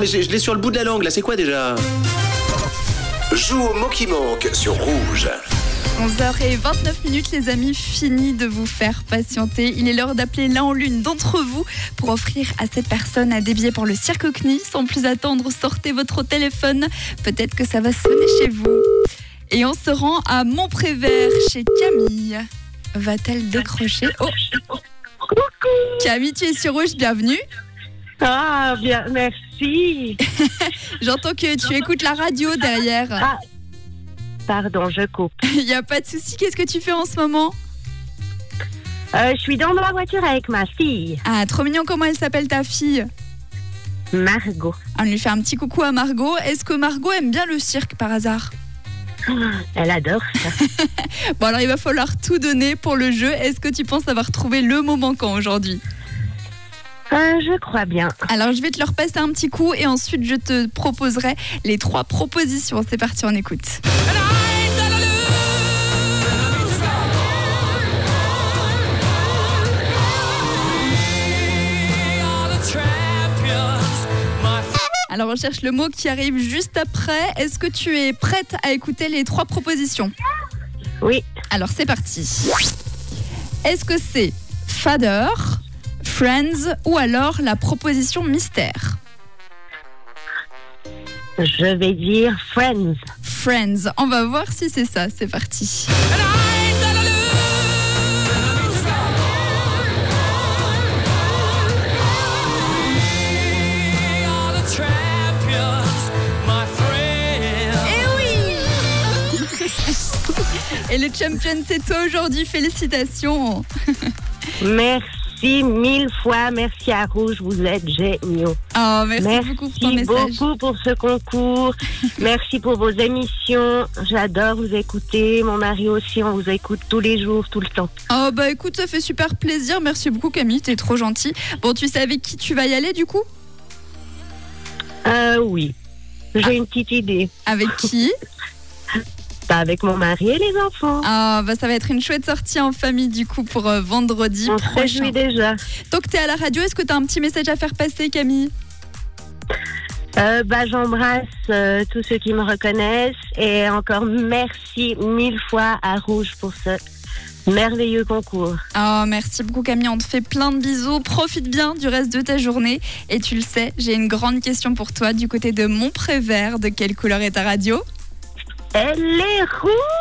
mais je l'ai sur le bout de la langue, là, c'est quoi déjà? Joue au mot qui manque sur Rouge. 11h29 les amis, fini de vous faire patienter. Il est l'heure d'appeler l'un ou l'une d'entre vous pour offrir à cette personne des billets pour le Cirque CNI. Sans plus attendre, sortez votre téléphone. Peut-être que ça va sonner chez vous. Et on se rend à Montprévert chez Camille. Va-t-elle décrocher? Oh. Coucou. Camille, tu es sur Rouge, bienvenue. Ah, bien, merci. J'entends que tu écoutes la radio derrière. Ah, pardon, je coupe. Il n'y a pas de souci, qu'est-ce que tu fais en ce moment? Je suis dans ma voiture avec ma fille, Ah, trop mignon, comment elle s'appelle ta fille? Margot. On lui fait un petit coucou à Margot. Est-ce que Margot aime bien le cirque par hasard? Elle adore ça. Bon, alors il va falloir tout donner pour le jeu. Est-ce que tu penses avoir trouvé le mot manquant aujourd'hui? Je crois bien. Alors je vais te le repasser un petit coup et ensuite je te proposerai les 3 propositions. C'est parti, on écoute. Alors on cherche le mot qui arrive juste après. Est-ce que tu es prête à écouter les 3 propositions? Oui. Alors c'est parti. Est-ce que c'est Father, Friends ou alors la proposition mystère? Je vais dire Friends. Friends, on va voir si c'est ça, c'est parti. Et le champion, c'est toi aujourd'hui. Félicitations. Merci 1000 fois. Merci à Rouge. Vous êtes géniaux. Oh, merci beaucoup pour ton message. Merci beaucoup pour ce concours. Merci pour vos émissions. J'adore vous écouter. Mon mari aussi, on vous écoute tous les jours, tout le temps. Oh, bah écoute, ça fait super plaisir. Merci beaucoup, Camille. T'es trop gentille. Bon, tu sais avec qui tu vas y aller du coup? Oui. J'ai une petite idée. Avec qui? Avec mon mari et les enfants. Ah, bah ça va être une chouette sortie en famille du coup pour vendredi On prochain. se réjouit déjà. Donc t'es à la radio, est-ce que t'as un petit message à faire passer, Camille? J'embrasse tous ceux qui me reconnaissent et encore merci 1000 fois à Rouge pour ce merveilleux concours. Oh, merci beaucoup Camille, on te fait plein de bisous. Profite bien du reste de ta journée. Et tu le sais, j'ai une grande question pour toi du côté de Montprévert. De quelle couleur est ta radio? Elle est rouge.